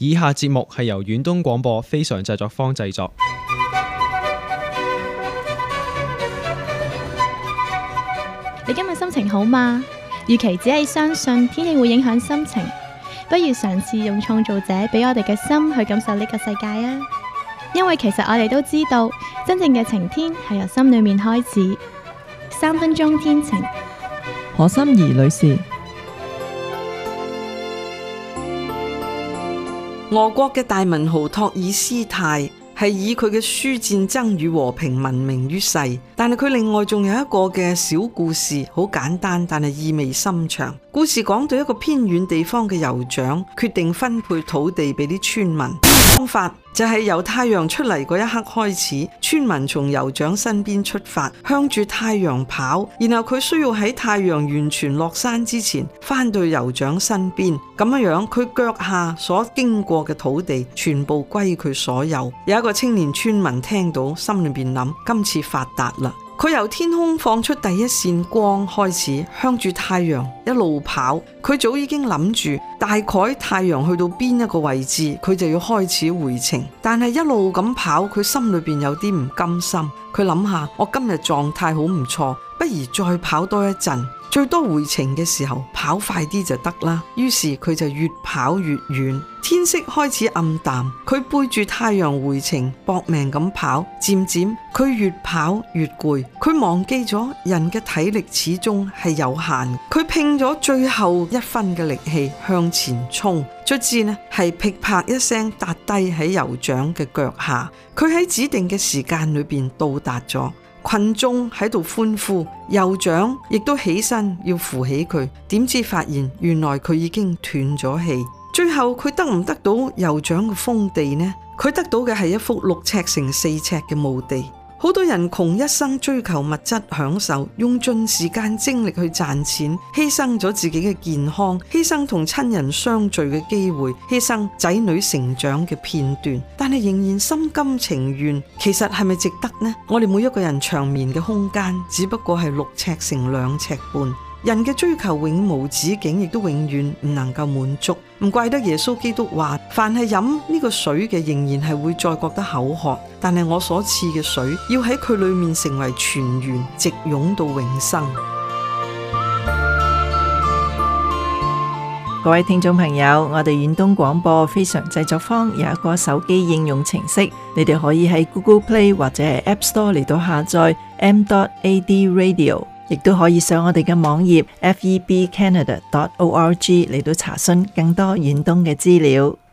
以下節目係由遠東廣播非常製作坊製作。 你今日心情好嗎？與其只係相信天氣會影響心情，不如嘗試用創造者俾我哋嘅心去感受呢個世界啊！因為其實我哋都知道，真正嘅晴天係由心裏面開始。3分鐘天晴， 何心怡女士。 俄國嘅大文豪托爾斯泰係以佢嘅書《戰爭與和平》聞名於世，但係佢另外仲有一個嘅小故事，好簡單，但係意味深長。故事講到一個偏遠地方嘅酋長決定分配土地俾啲村民，方法就係由太陽出嚟嗰一刻開始，村民從酋長身邊出發，向住太陽跑，然後佢需要喺太陽完全落山之前翻到酋長身邊，咁樣佢腳下所經過嘅土地全部歸佢所有。有一個青年村民聽到，心裏邊諗：今次發達啦！佢由天空放出第一線光開始，向住太陽一路跑。佢早已經諗住，大概太陽去到邊一個位置，佢就要開始回程。但係一路咁跑，佢心裏邊有啲唔甘心。佢諗下，我今日狀態好唔錯，不如再跑多一陣，最多回程嘅時候跑快啲就得啦。於是佢就越跑越遠，天色開始暗淡，佢背住太陽回程，搏命咁跑。漸漸佢越跑越攰，佢忘記咗人嘅體力始終係有限，佢拼咗最後一分嘅力氣向前衝，卒之呢係噼啪一聲踏低喺酋長嘅腳下。佢喺指定嘅時間裏邊到達咗，群眾喺度歡呼，酋長亦都起身要扶起佢，點知發現原來佢已經斷咗氣。最後佢得唔得到酋長嘅封地呢？佢得到嘅係一幅6尺乘4尺嘅墓地。好多人窮一生追求物質享受，用盡時間精力去賺錢，犧牲咗自己嘅健康，犧牲同親人相聚嘅機會，犧牲仔女成長嘅片段，但係仍然心甘情願。其實係咪值得呢？我哋每一個人長眠嘅空間只不過係6尺乘2尺半。人嘅追求永無止境，亦都永遠唔能夠滿足。唔怪得耶穌基督話：凡係飲呢個水嘅，仍然係會再覺得口渴。但係我所賜嘅水，要喺佢裏面成為泉源，直湧到永生。 各位聽眾朋友，我哋遠東廣播非常製作坊有一個手機應用程式，你哋可以喺 Google Play 或者係 App Store 嚟到下載 m.ad radio。亦都可以上我哋嘅網頁 febcanada.org 嚟到查詢更多遠東嘅資料。